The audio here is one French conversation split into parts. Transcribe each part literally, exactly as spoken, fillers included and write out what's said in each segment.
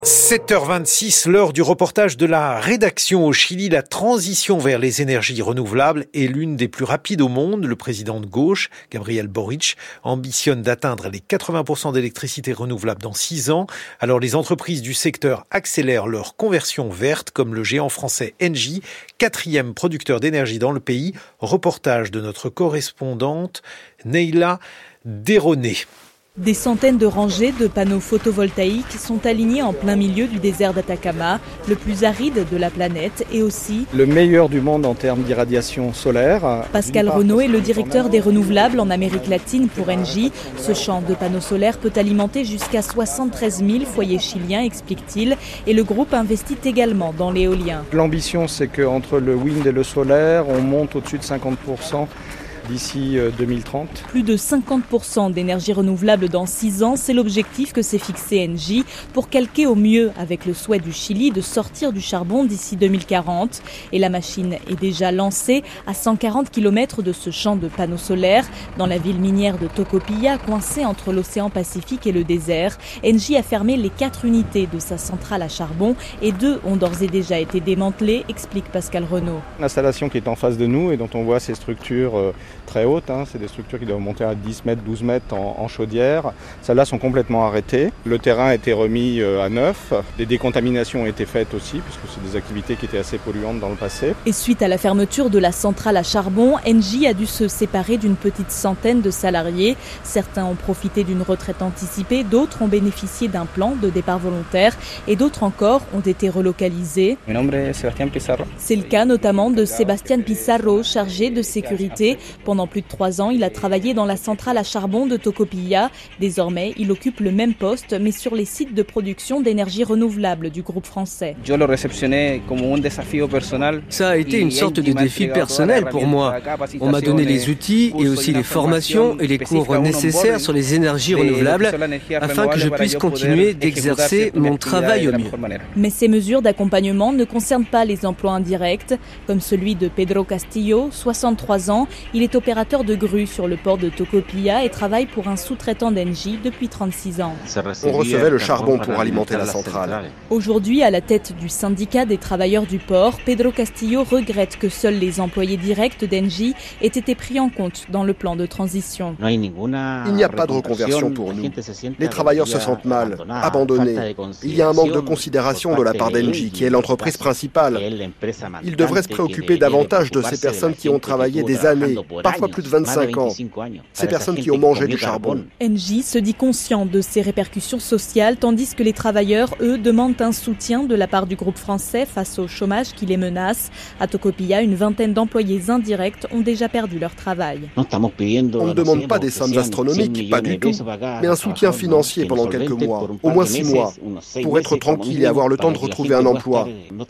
sept heures vingt-six, l'heure du reportage de la rédaction au Chili. La transition vers les énergies renouvelables est l'une des plus rapides au monde. Le président de gauche, Gabriel Boric, ambitionne d'atteindre les quatre-vingts pour cent d'électricité renouvelable dans six ans. Alors les entreprises du secteur accélèrent leur conversion verte, comme le géant français Engie, quatrième producteur d'énergie dans le pays. Reportage de notre correspondante Neila Deroné. Des centaines de rangées de panneaux photovoltaïques sont alignés en plein milieu du désert d'Atacama, le plus aride de la planète et aussi le meilleur du monde en termes d'irradiation solaire. Pascal Renaud est le directeur des renouvelables en Amérique latine pour Engie. Ce champ de panneaux solaires peut alimenter jusqu'à soixante-treize mille foyers chiliens, explique-t-il, et le groupe investit également dans l'éolien. L'ambition, c'est qu'entre le wind et le solaire, on monte au-dessus de cinquante pour cent. D'ici deux mille trente. Plus de cinquante pour cent d'énergie renouvelable dans six ans, c'est l'objectif que s'est fixé Engie pour calquer au mieux avec le souhait du Chili de sortir du charbon d'ici deux mille quarante. Et la machine est déjà lancée à cent quarante kilomètres de ce champ de panneaux solaires. Dans la ville minière de Tocopilla, coincée entre l'océan Pacifique et le désert, Engie a fermé les quatre unités de sa centrale à charbon et deux ont d'ores et déjà été démantelées, explique Pascal Renaud. L'installation qui est en face de nous et dont on voit ces structures euh, très hautes, hein, c'est des structures qui doivent monter à dix mètres, douze mètres en, en chaudière. Celles-là sont complètement arrêtées. Le terrain a été remis euh, à neuf. Des décontaminations ont été faites aussi, puisque c'est des activités qui étaient assez polluantes dans le passé. Et suite à la fermeture de la centrale à charbon, Engie a dû se séparer d'une petite centaine de salariés. Certains ont profité d'une retraite anticipée, d'autres ont bénéficié d'un plan de départ volontaire et d'autres encore ont été relocalisés. Mon nom est Sébastien Pizarro. C'est le cas notamment de Sébastien Pizarro, chargé de sécurité. Pendant plus de trois ans, il a travaillé dans la centrale à charbon de Tocopilla. Désormais, il occupe le même poste, mais sur les sites de production d'énergie renouvelable du groupe français. Je le réceptionnais comme un défi personnel. Ça a été une sorte de défi personnel pour moi. On m'a donné les outils et aussi les formations et les cours nécessaires sur les énergies renouvelables afin que je puisse continuer d'exercer mon travail au mieux. Mais ces mesures d'accompagnement ne concernent pas les emplois indirects, comme celui de Pedro Castillo, soixante-trois ans. Il est opérateur de grue sur le port de Tocopilla et travaille pour un sous-traitant d'Engie depuis trente-six ans. On recevait le charbon pour alimenter la centrale. Aujourd'hui, à la tête du syndicat des travailleurs du port, Pedro Castillo regrette que seuls les employés directs d'Engie aient été pris en compte dans le plan de transition. Il n'y a pas de reconversion pour nous. Les travailleurs se sentent mal, abandonnés. Il y a un manque de considération de la part d'Engie, qui est l'entreprise principale. Ils devraient se préoccuper davantage de ces personnes qui ont travaillé des années, parfois plus de vingt-cinq ans. Ces personnes qui ont mangé du charbon. Engie se dit conscient de ces répercussions sociales, tandis que les travailleurs, eux, demandent un soutien de la part du groupe français face au chômage qui les menace. À Tocopilla, une vingtaine d'employés indirects ont déjà perdu leur travail. On ne demande pas des sommes astronomiques, pas du tout, mais un soutien financier pendant quelques mois, au moins six mois, pour être tranquille et avoir le temps de retrouver un emploi.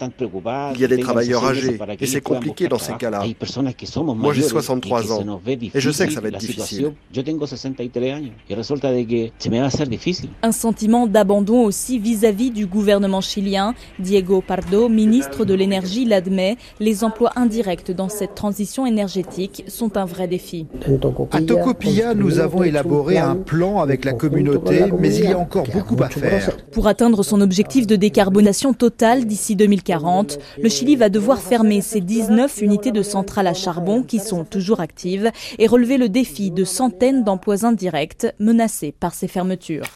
Il y a des travailleurs âgés, et c'est compliqué dans ces cas-là. Moi, j'ai soixante-trois ans, et je sais que ça va être difficile. Un sentiment d'abandon aussi vis-à-vis du gouvernement chilien. Diego Pardo, ministre de l'énergie, l'admet. Les emplois indirects dans cette transition énergétique sont un vrai défi. À Tocopilla, nous avons élaboré un plan avec la communauté, mais il y a encore beaucoup à faire. Pour atteindre son objectif de décarbonation totale d'ici deux mille quarante, le Chili va devoir fermer ses dix-neuf unités de centrales à charbon qui sont toujours actives et relever le défi de centaines d'emplois indirects menacés par ces fermetures.